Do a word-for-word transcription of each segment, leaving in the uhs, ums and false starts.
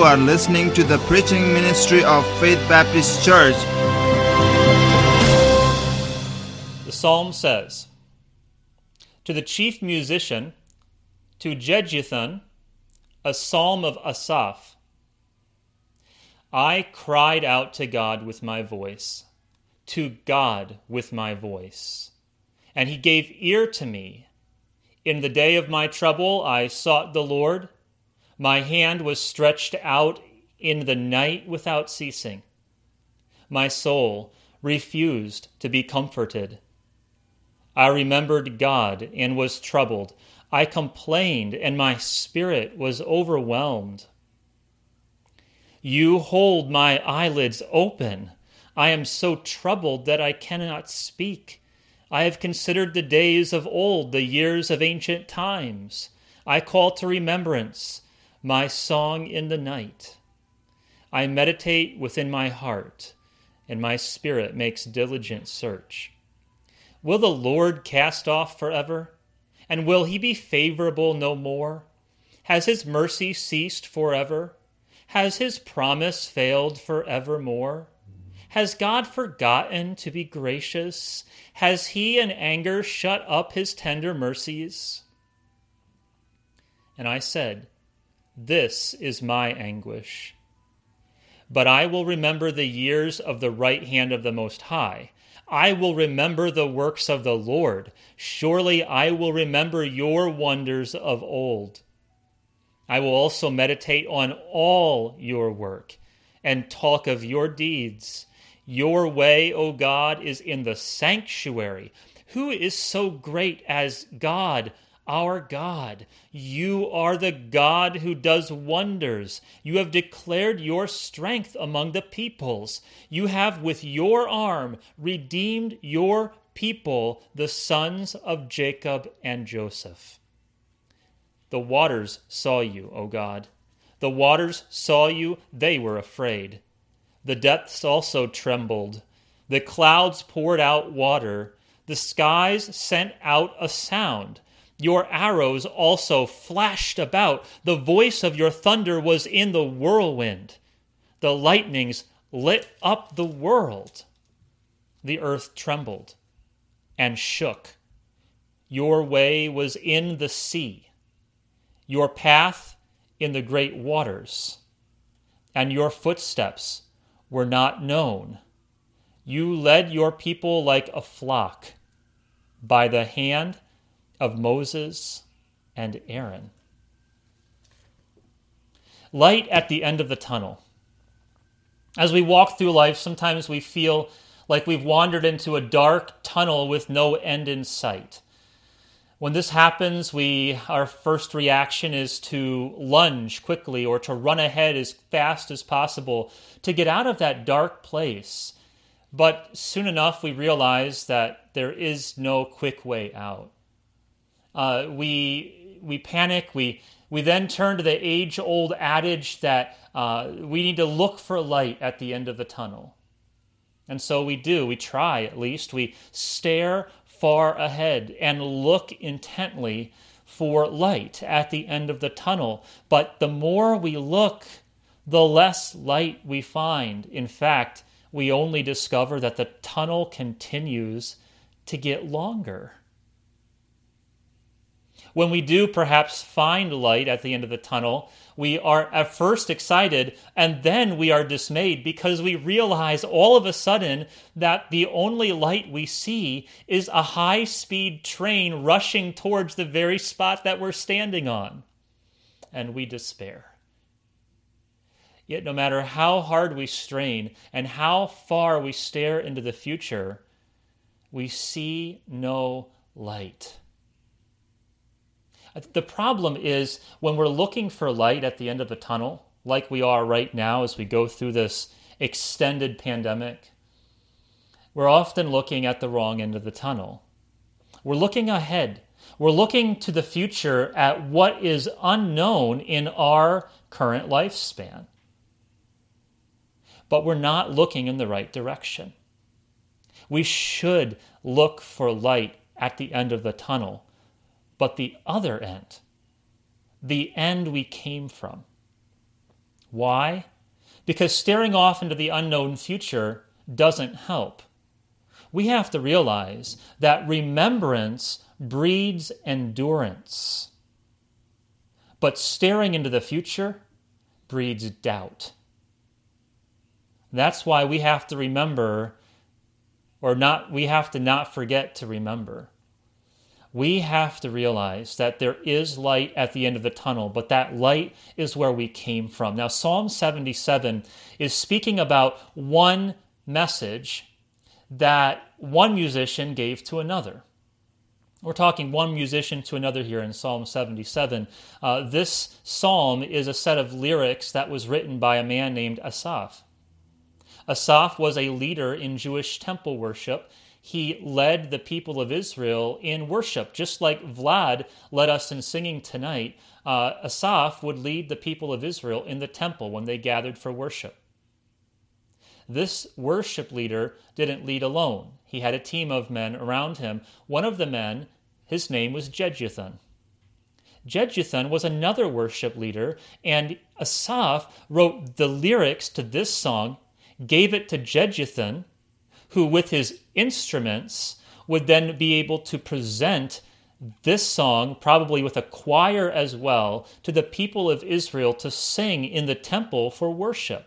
are listening to the preaching ministry of Faith Baptist Church. The psalm says, "To the chief musician, to Jeduthun, a psalm of Asaph. I cried out to God with my voice, to God with my voice, and he gave ear to me. In the day of my trouble I sought the Lord. My hand was stretched out in the night without ceasing. My soul refused to be comforted. I remembered God and was troubled. I complained, and my spirit was overwhelmed. You hold my eyelids open. I am so troubled that I cannot speak. I have considered the days of old, the years of ancient times. I call to remembrance my song in the night. I meditate within my heart, and my spirit makes diligent search. Will the Lord cast off forever? And will he be favorable no more? Has his mercy ceased forever? Has his promise failed forevermore? Has God forgotten to be gracious? Has he in anger shut up his tender mercies?" And I said, "This is my anguish. But I will remember the years of the right hand of the Most High. I will remember the works of the Lord. Surely I will remember your wonders of old. I will also meditate on all your work and talk of your deeds. Your way, O God, is in the sanctuary. Who is so great as God, our God? You are the God who does wonders. You have declared your strength among the peoples. You have with your arm redeemed your people, the sons of Jacob and Joseph. The waters saw you, O God. The waters saw you, they were afraid. The depths also trembled. The clouds poured out water. The skies sent out a sound. Your arrows also flashed about. The voice of your thunder was in the whirlwind. The lightnings lit up the world. The earth trembled and shook. Your way was in the sea, your path in the great waters, and your footsteps were not known. You led your people like a flock by the hand of Moses and Aaron." Light at the end of the tunnel. As we walk through life, sometimes we feel like we've wandered into a dark tunnel with no end in sight. When this happens, we our first reaction is to lunge quickly or to run ahead as fast as possible to get out of that dark place. But soon enough, we realize that there is no quick way out. Uh, we we panic. We we then turn to the age-old adage that uh, we need to look for light at the end of the tunnel. And so we do. We try, at least. We stare far ahead and look intently for light at the end of the tunnel. But the more we look, the less light we find. In fact, we only discover that the tunnel continues to get longer. When we do perhaps find light at the end of the tunnel, we are at first excited, and then we are dismayed because we realize all of a sudden that the only light we see is a high-speed train rushing towards the very spot that we're standing on. And we despair. Yet no matter how hard we strain and how far we stare into the future, we see no light. The problem is when we're looking for light at the end of the tunnel, like we are right now as we go through this extended pandemic, we're often looking at the wrong end of the tunnel. We're looking ahead. We're looking to the future at what is unknown in our current lifespan. But we're not looking in the right direction. We should look for light at the end of the tunnel. But the other end, the end we came from, Why? Because staring off into the unknown future doesn't help. We have to realize that remembrance breeds endurance, but staring into the future breeds doubt. That's why we have to remember, or not, we have to not forget to remember. We have to realize that there is light at the end of the tunnel, but that light is where we came from. Now, Psalm seventy-seven is speaking about one message that one musician gave to another. We're talking one musician to another here in Psalm seventy-seven. Uh, this psalm is a set of lyrics that was written by a man named Asaph. Asaph was a leader in Jewish temple worship. He led the people of Israel in worship, just like Vlad led us in singing tonight. Uh, Asaph would lead the people of Israel in the temple when they gathered for worship. This worship leader didn't lead alone. He had a team of men around him. One of the men, his name was Jeduthun. Jeduthun was another worship leader, and Asaph wrote the lyrics to this song, gave it to Jeduthun, who with his instruments would then be able to present this song, probably with a choir as well, to the people of Israel to sing in the temple for worship.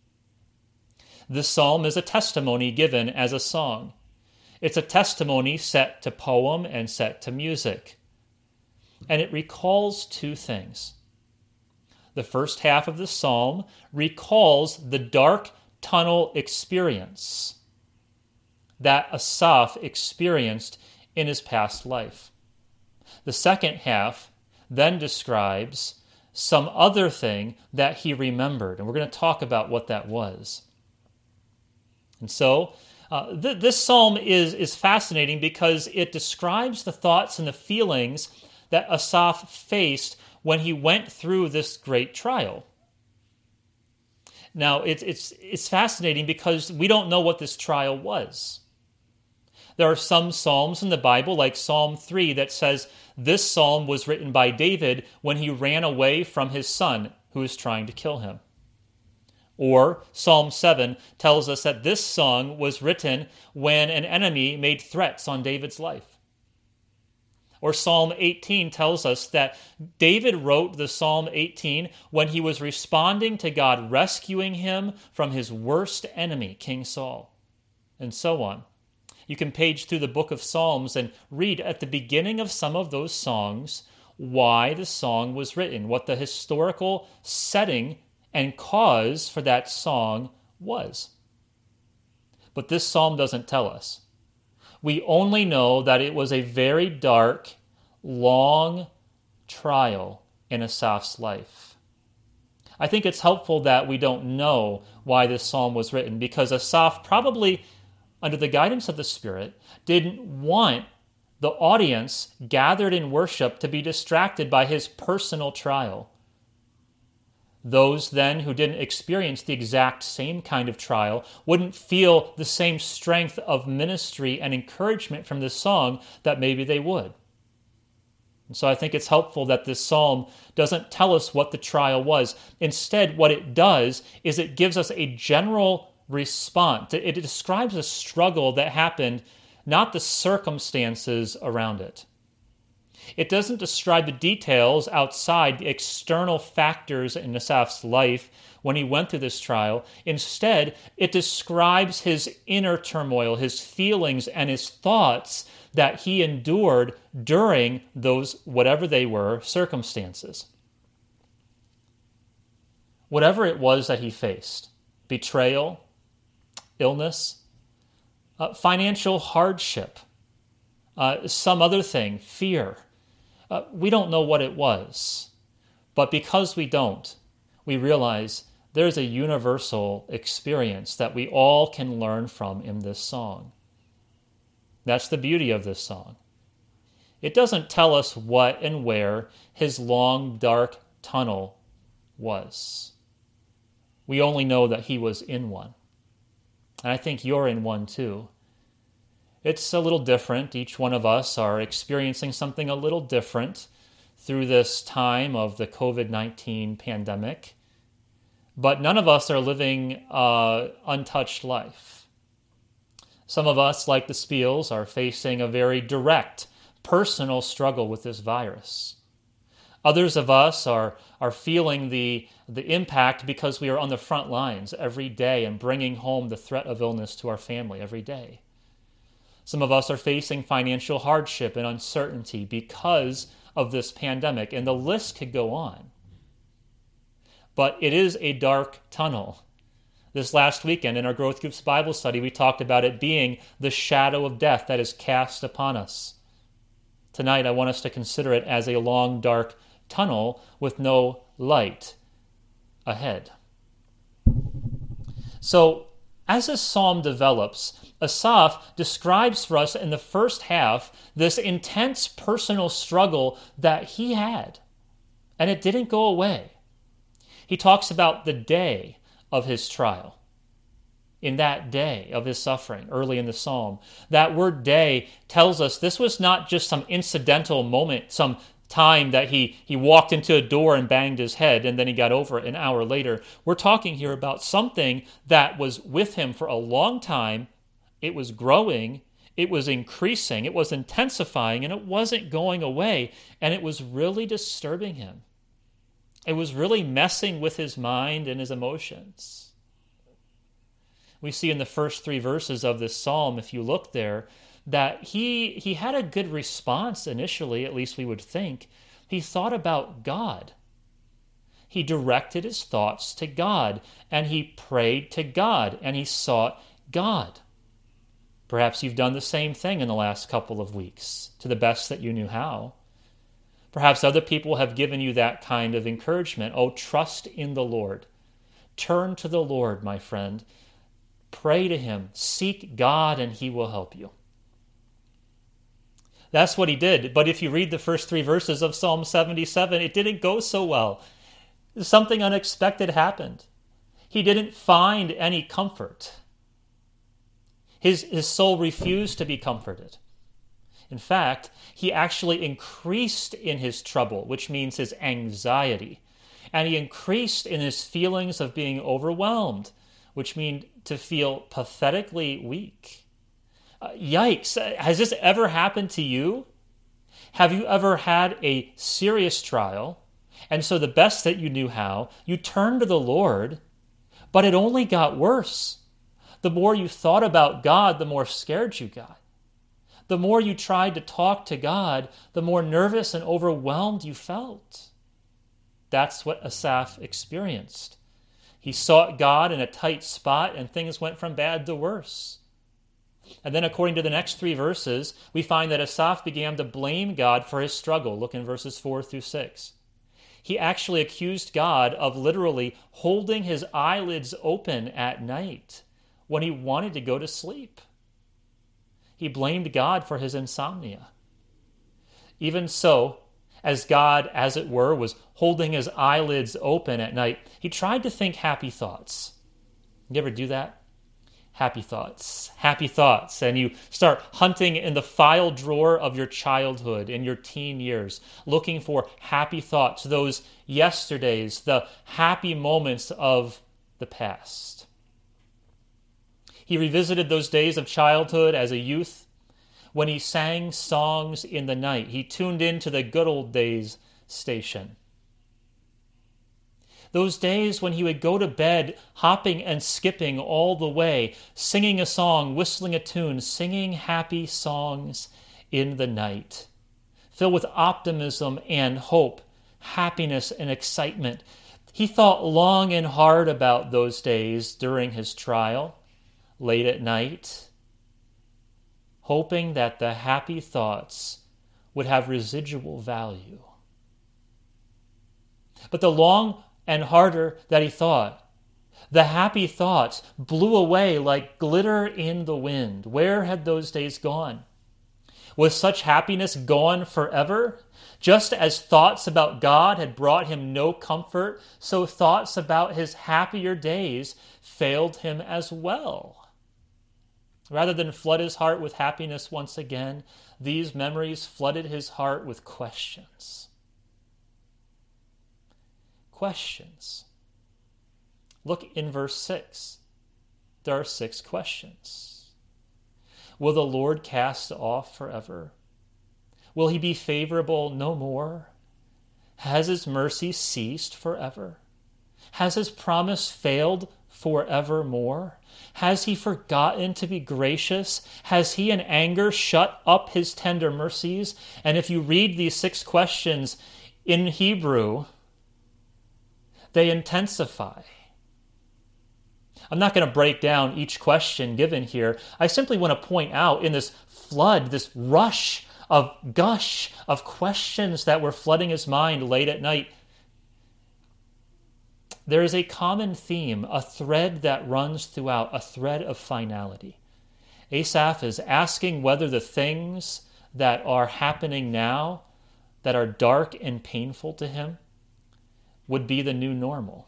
This psalm is a testimony given as a song. It's a testimony set to poem and set to music. And it recalls two things. The first half of the psalm recalls the dark tunnel experience that Asaph experienced in his past life. The second half then describes some other thing that he remembered, and we're going to talk about what that was. And so, uh, th- this psalm is, is fascinating because it describes the thoughts and the feelings that Asaph faced when he went through this great trial. Now, it's, it's, it's fascinating because we don't know what this trial was. There are some psalms in the Bible, like Psalm three, that says this psalm was written by David when he ran away from his son who was trying to kill him. Or Psalm seven tells us that this song was written when an enemy made threats on David's life. Or Psalm eighteen tells us that David wrote the Psalm eighteen when he was responding to God rescuing him from his worst enemy, King Saul, and so on. You can page through the book of Psalms and read at the beginning of some of those songs why the song was written, what the historical setting and cause for that song was. But this psalm doesn't tell us. We only know that it was a very dark, long trial in Asaph's life. I think it's helpful that we don't know why this psalm was written, because Asaph probably, under the guidance of the Spirit, didn't want the audience gathered in worship to be distracted by his personal trial. Those then who didn't experience the exact same kind of trial wouldn't feel the same strength of ministry and encouragement from this song that maybe they would. And so I think it's helpful that this psalm doesn't tell us what the trial was. Instead, what it does is it gives us a general response. It describes a struggle that happened, not the circumstances around it. It doesn't describe the details outside the external factors in Asaph's life when he went through this trial. Instead, it describes his inner turmoil, his feelings, and his thoughts that he endured during those, whatever they were, circumstances. Whatever it was that he faced, betrayal, illness, uh, financial hardship, uh, some other thing, fear, Uh, we don't know what it was, but because we don't, we realize there's a universal experience that we all can learn from in this song. That's the beauty of this song. It doesn't tell us what and where his long, dark tunnel was. We only know that he was in one. And I think you're in one too. It's a little different. Each one of us are experiencing something a little different through this time of the covid nineteen pandemic. But none of us are living uh, untouched life. Some of us, like the Spiels, are facing a very direct, personal struggle with this virus. Others of us are, are feeling the, the impact because we are on the front lines every day and bringing home the threat of illness to our family every day. Some of us are facing financial hardship and uncertainty because of this pandemic, and the list could go on. But it is a dark tunnel. This last weekend in our Growth Group's Bible study, we talked about it being the shadow of death that is cast upon us. Tonight, I want us to consider it as a long, dark tunnel with no light ahead. So, as this psalm develops, Asaph describes for us in the first half this intense personal struggle that he had, and it didn't go away. He talks about the day of his trial. In that day of his suffering, early in the psalm. That word day tells us this was not just some incidental moment, some time that he, he walked into a door and banged his head and then he got over it an hour later. We're talking here about something that was with him for a long time. It was growing, it was increasing, it was intensifying, and it wasn't going away, and it was really disturbing him. It was really messing with his mind and his emotions. We see in the first three verses of this psalm, if you look there, that he, he had a good response initially, at least we would think. He thought about God. He directed his thoughts to God, and he prayed to God, and he sought God. Perhaps you've done the same thing in the last couple of weeks, to the best that you knew how. Perhaps other people have given you that kind of encouragement. Oh, trust in the Lord. Turn to the Lord, my friend. Pray to him. Seek God, and he will help you. That's what he did. But if you read the first three verses of Psalm seventy-seven, it didn't go so well. Something unexpected happened. He didn't find any comfort. His, his soul refused to be comforted. In fact, he actually increased in his trouble, which means his anxiety. And he increased in his feelings of being overwhelmed, which means to feel pathetically weak. Uh, yikes, has this ever happened to you? Have you ever had a serious trial, and so the best that you knew how, you turned to the Lord, but it only got worse? The more you thought about God, the more scared you got. The more you tried to talk to God, the more nervous and overwhelmed you felt. That's what Asaph experienced. He sought God in a tight spot, and things went from bad to worse. And then according to the next three verses, we find that Asaph began to blame God for his struggle. Look in verses four through six. He actually accused God of literally holding his eyelids open at night when he wanted to go to sleep. He blamed God for his insomnia. Even so, as God, as it were, was holding his eyelids open at night, he tried to think happy thoughts. You ever do that? Happy thoughts, happy thoughts. And you start hunting in the file drawer of your childhood, in your teen years, looking for happy thoughts, those yesterdays, the happy moments of the past. He revisited those days of childhood as a youth when he sang songs in the night. He tuned into the good old days station. Those days when he would go to bed hopping and skipping all the way, singing a song, whistling a tune, singing happy songs in the night, filled with optimism and hope, happiness and excitement. He thought long and hard about those days during his trial, late at night, hoping that the happy thoughts would have residual value. But the long and harder that he thought, the happy thoughts blew away like glitter in the wind. Where had those days gone? Was such happiness gone forever? Just as thoughts about God had brought him no comfort, so thoughts about his happier days failed him as well. Rather than flood his heart with happiness once again, these memories flooded his heart with questions. Questions. Look in verse six. There are six questions. Will the Lord cast off forever? Will he be favorable no more? Has his mercy ceased forever? Has his promise failed forevermore? Has he forgotten to be gracious? Has he in anger shut up his tender mercies? And if you read these six questions in Hebrew, they intensify. I'm not going to break down each question given here. I simply want to point out in this flood, this rush of gush of questions that were flooding his mind late at night, there is a common theme, a thread that runs throughout, a thread of finality. Asaph is asking whether the things that are happening now, that are dark and painful to him, would be the new normal.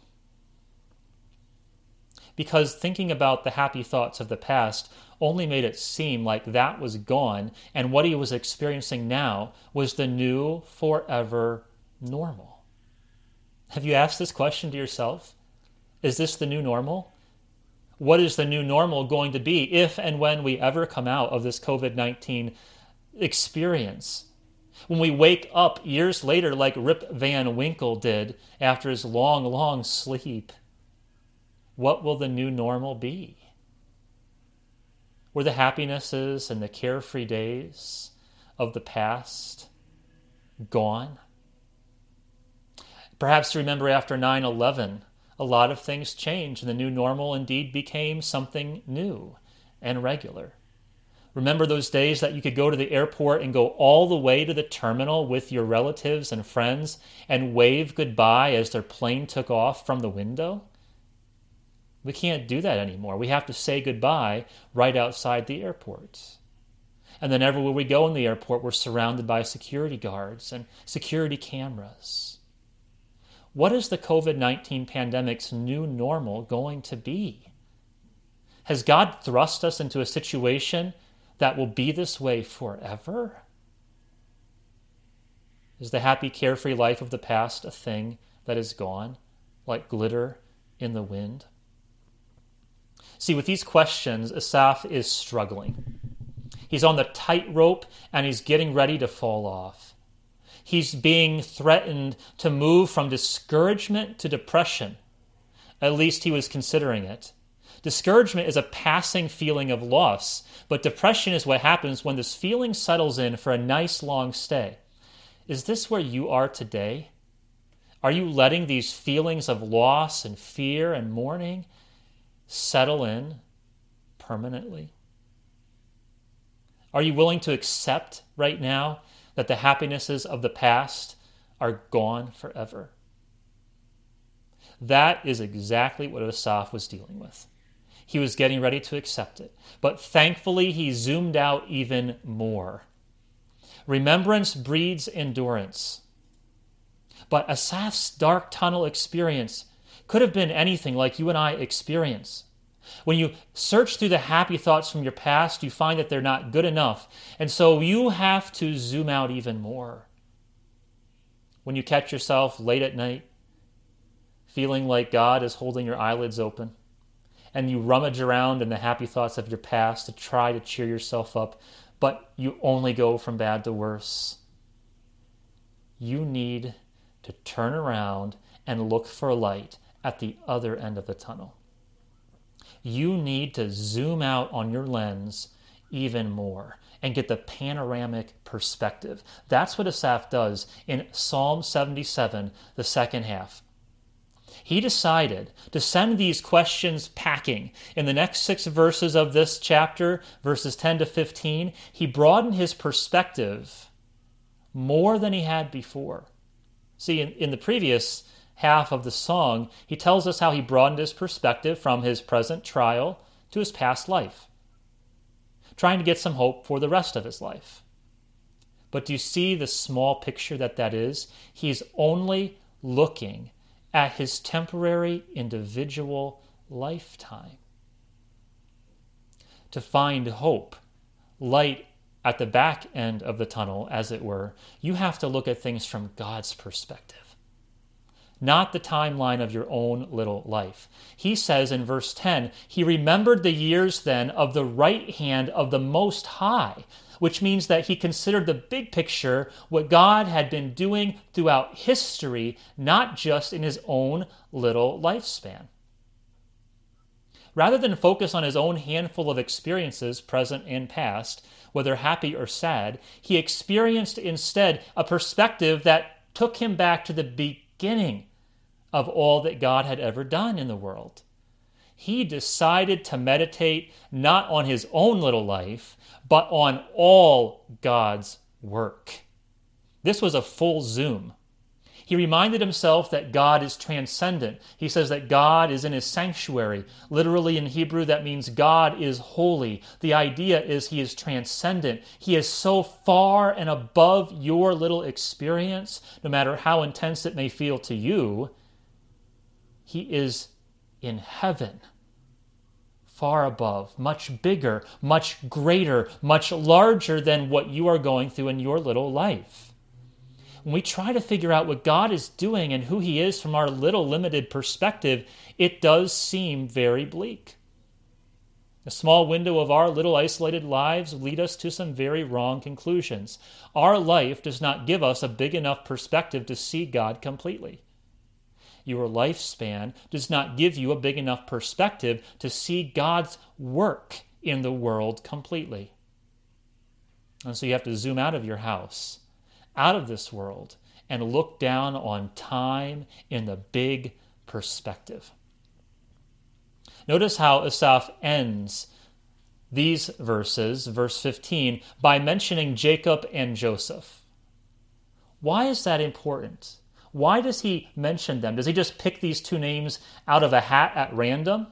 Because thinking about the happy thoughts of the past only made it seem like that was gone, and what he was experiencing now was the new, forever normal. Have you asked this question to yourself? Is this the new normal? What is the new normal going to be if and when we ever come out of this covid nineteen experience? When we wake up years later like Rip Van Winkle did after his long, long sleep, what will the new normal be? Were the happinesses and the carefree days of the past gone? Perhaps remember after nine eleven, a lot of things changed and the new normal indeed became something new and regular. Remember those days that you could go to the airport and go all the way to the terminal with your relatives and friends and wave goodbye as their plane took off from the window? We can't do that anymore. We have to say goodbye right outside the airport. And then everywhere we go in the airport, we're surrounded by security guards and security cameras. What is the covid nineteen pandemic's new normal going to be? Has God thrust us into a situation that will be this way forever? Is the happy, carefree life of the past a thing that is gone, like glitter in the wind? See, with these questions, Asaph is struggling. He's on the tightrope and he's getting ready to fall off. He's being threatened to move from discouragement to depression. At least he was considering it. Discouragement is a passing feeling of loss, but depression is what happens when this feeling settles in for a nice long stay. Is this where you are today? Are you letting these feelings of loss and fear and mourning settle in permanently? Are you willing to accept right now that the happinesses of the past are gone forever? That is exactly what Asaph was dealing with. He was getting ready to accept it. But thankfully, he zoomed out even more. Remembrance breeds endurance. But Asaph's dark tunnel experience could have been anything like you and I experience. When you search through the happy thoughts from your past, you find that they're not good enough. And so you have to zoom out even more. When you catch yourself late at night, feeling like God is holding your eyelids open, and you rummage around in the happy thoughts of your past to try to cheer yourself up, but you only go from bad to worse, you need to turn around and look for light at the other end of the tunnel. You need to zoom out on your lens even more and get the panoramic perspective. That's what Asaph does in Psalm seventy-seven, the second half. He decided to send these questions packing. In the next six verses of this chapter, verses ten to fifteen, he broadened his perspective more than he had before. See, in, in the previous half of the song, he tells us how he broadened his perspective from his present trial to his past life, trying to get some hope for the rest of his life. But do you see the small picture that that is? He's only looking at his temporary individual lifetime. To find hope, light at the back end of the tunnel, as it were, you have to look at things from God's perspective. not the timeline of your own little life. He says in verse ten, he remembered the years then of the right hand of the Most High, which means that he considered the big picture, what God had been doing throughout history, not just in his own little lifespan. Rather than focus on his own handful of experiences, present and past, whether happy or sad, he experienced instead a perspective that took him back to the beginning of all that God had ever done in the world. He decided to meditate not on his own little life, but on all God's work. This was a full zoom. He reminded himself that God is transcendent. He says that God is in his sanctuary. Literally in Hebrew, that means God is holy. The idea is he is transcendent. He is so far and above your little experience, no matter how intense it may feel to you. He is in heaven, far above, much bigger, much greater, much larger than what you are going through in your little life. When we try to figure out what God is doing and who he is from our little limited perspective, it does seem very bleak. A small window of our little isolated lives lead us to some very wrong conclusions. Our life does not give us a big enough perspective to see God completely. Your lifespan does not give you a big enough perspective to see God's work in the world completely. And so you have to zoom out of your house, out of this world, and look down on time in the big perspective. Notice how Asaph ends these verses, verse fifteen, by mentioning Jacob and Joseph. Why is that important? Why does he mention them? Does he just pick these two names out of a hat at random?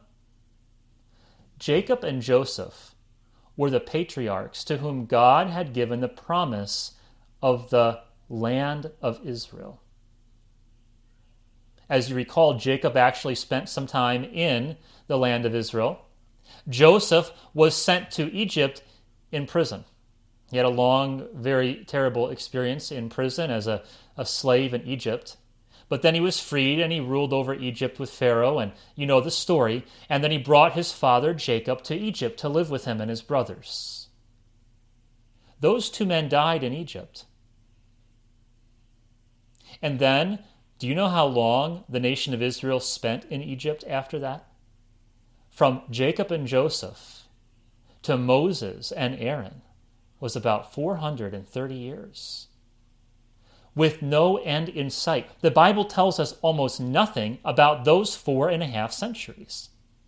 Jacob and Joseph were the patriarchs to whom God had given the promise of the land of Israel. As you recall, Jacob actually spent some time in the land of Israel. Joseph was sent to Egypt in prison. He had a long, very terrible experience in prison as a, a slave in Egypt. But then he was freed and he ruled over Egypt with Pharaoh, and you know the story. And then he brought his father Jacob to Egypt to live with him and his brothers. Those two men died in Egypt. And then, do you know how long the nation of Israel spent in Egypt after that? From Jacob and Joseph to Moses and Aaron was about four hundred thirty years, with no end in sight. The Bible tells us almost nothing about those four and a half centuries.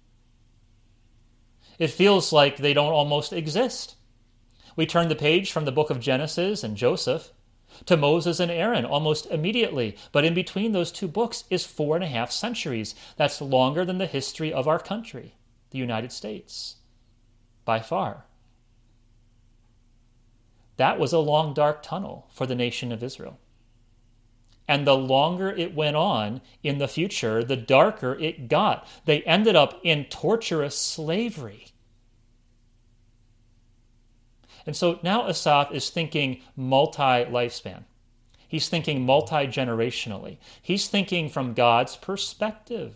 It feels like they don't almost exist. We turn the page from the book of Genesis and Joseph to Moses and Aaron almost immediately, but in between those two books is four and a half centuries. That's longer than the history of our country, the United States, by far. That was a long, dark tunnel for the nation of Israel. And the longer it went on in the future, the darker it got. They ended up in torturous slavery. And so now Asaph is thinking multi-lifespan. He's thinking multi-generationally. He's thinking from God's perspective.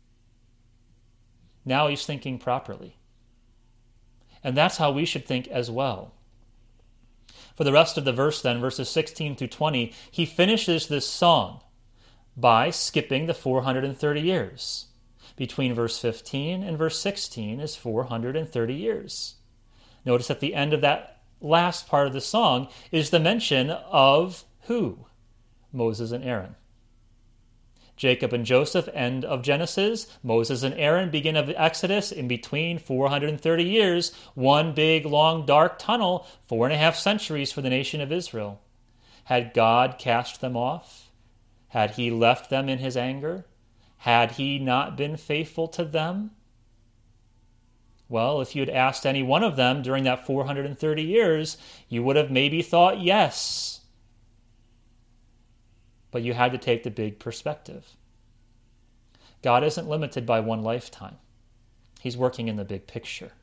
Now he's thinking properly. And that's how we should think as well. For the rest of the verse then, verses sixteen through twenty, he finishes this song by skipping the four hundred thirty years. Between verse fifteen and verse sixteen is four hundred thirty years. Notice at the end of that last part of the song is the mention of who? Moses and Aaron. Jacob and Joseph, end of Genesis. Moses and Aaron, begin of Exodus. In between, four hundred thirty years, one big, long, dark tunnel, four and a half centuries for the nation of Israel. Had God cast them off? Had he left them in his anger? Had he not been faithful to them? Well, if you had asked any one of them during that four hundred thirty years, you would have maybe thought yes. But you had to take the big perspective. God isn't limited by one lifetime. He's working in the big picture.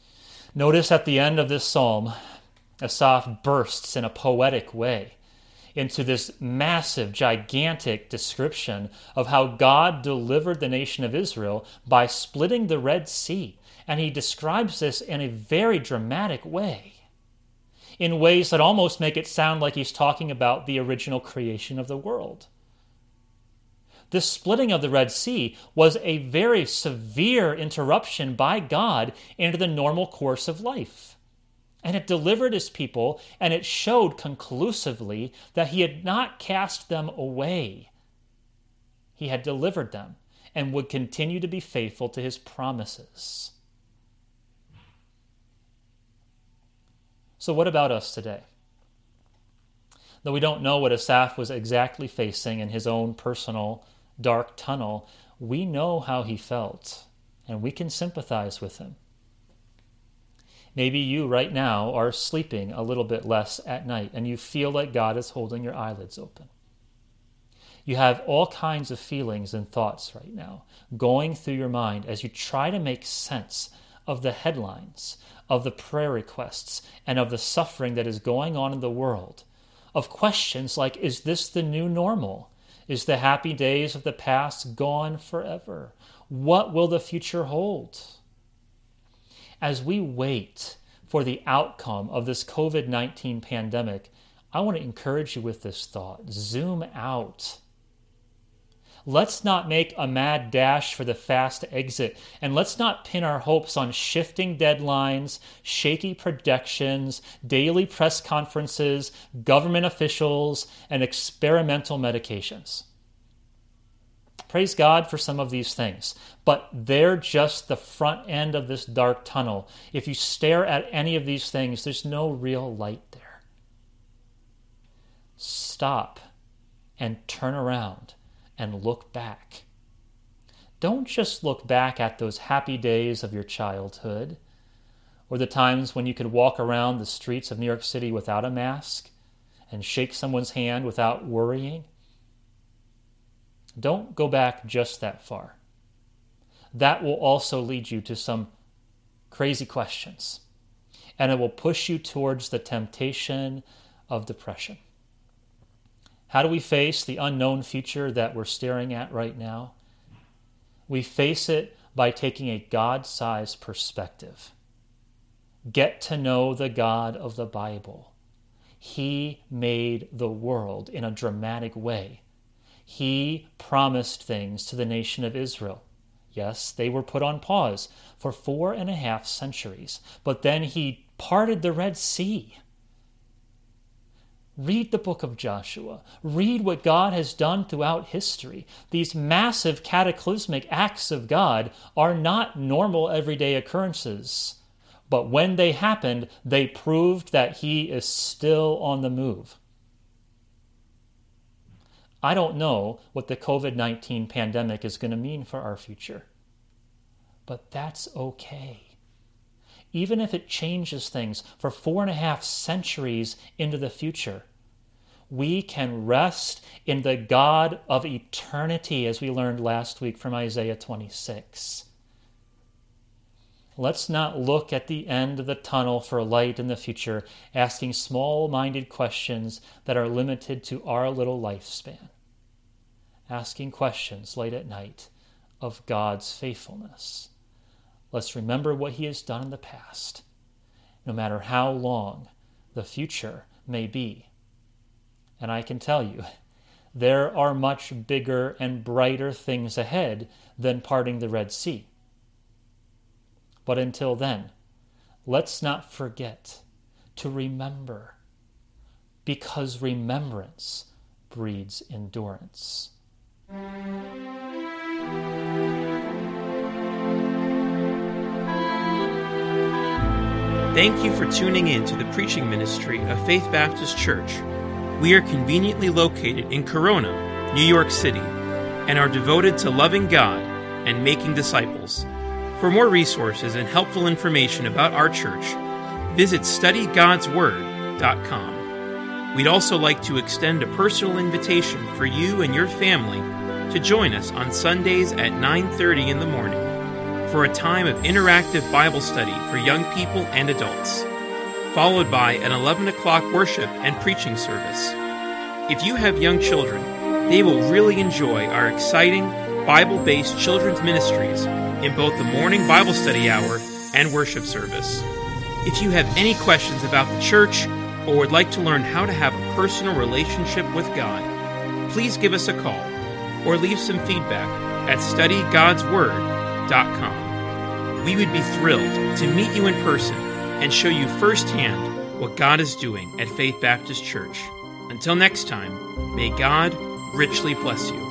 Notice at the end of this psalm, Asaph bursts in a poetic way into this massive, gigantic description of how God delivered the nation of Israel by splitting the Red Sea. And he describes this in a very dramatic way, in ways that almost make it sound like he's talking about the original creation of the world. This splitting of the Red Sea was a very severe interruption by God into the normal course of life. And it delivered his people, and it showed conclusively that he had not cast them away. He had delivered them and would continue to be faithful to his promises. So what about us today? Though we don't know what Asaph was exactly facing in his own personal dark tunnel, we know how he felt, and we can sympathize with him. Maybe you right now are sleeping a little bit less at night, and you feel like God is holding your eyelids open. You have all kinds of feelings and thoughts right now going through your mind as you try to make sense of the headlines, of the prayer requests, and of the suffering that is going on in the world, of questions like, is this the new normal? Is the happy days of the past gone forever? What will the future hold? As we wait for the outcome of this covid nineteen pandemic, I want to encourage you with this thought. Zoom out. Let's not make a mad dash for the fast exit, and let's not pin our hopes on shifting deadlines, shaky predictions, daily press conferences, government officials, and experimental medications. Praise God for some of these things, but they're just the front end of this dark tunnel. If you stare at any of these things, there's no real light there. Stop and turn around and look back. Don't just look back at those happy days of your childhood, or the times when you could walk around the streets of New York City without a mask and shake someone's hand without worrying. Don't go back just that far. That will also lead you to some crazy questions, and it will push you towards the temptation of depression. How do we face the unknown future that we're staring at right now? We face it by taking a God-sized perspective. Get to know the God of the Bible. He made the world in a dramatic way. He promised things to the nation of Israel. Yes, they were put on pause for four and a half centuries, but then he parted the Red Sea. Read the book of Joshua. Read what God has done throughout history. These massive cataclysmic acts of God are not normal everyday occurrences, but when they happened, they proved that he is still on the move. I don't know what the covid nineteen pandemic is going to mean for our future, but that's okay. Even if it changes things for four and a half centuries into the future, we can rest in the God of eternity, as we learned last week from Isaiah twenty-six. Let's not look at the end of the tunnel for light in the future, asking small-minded questions that are limited to our little lifespan. Asking questions late at night of God's faithfulness. Let's remember what he has done in the past, no matter how long the future may be. And I can tell you, there are much bigger and brighter things ahead than parting the Red Sea. But until then, let's not forget to remember, because remembrance breeds endurance. Thank you for tuning in to the preaching ministry of Faith Baptist Church. We are conveniently located in Corona, New York City, and are devoted to loving God and making disciples. For more resources and helpful information about our church, visit study gods word dot com. We'd also like to extend a personal invitation for you and your family to join us on Sundays at nine thirty in the morning for a time of interactive Bible study for young people and adults, followed by an eleven o'clock worship and preaching service. If you have young children, they will really enjoy our exciting Bible-based children's ministries in both the morning Bible study hour and worship service. If you have any questions about the church or would like to learn how to have a personal relationship with God, please give us a call or leave some feedback at study gods word dot com. We would be thrilled to meet you in person and show you firsthand what God is doing at Faith Baptist Church. Until next time, may God richly bless you.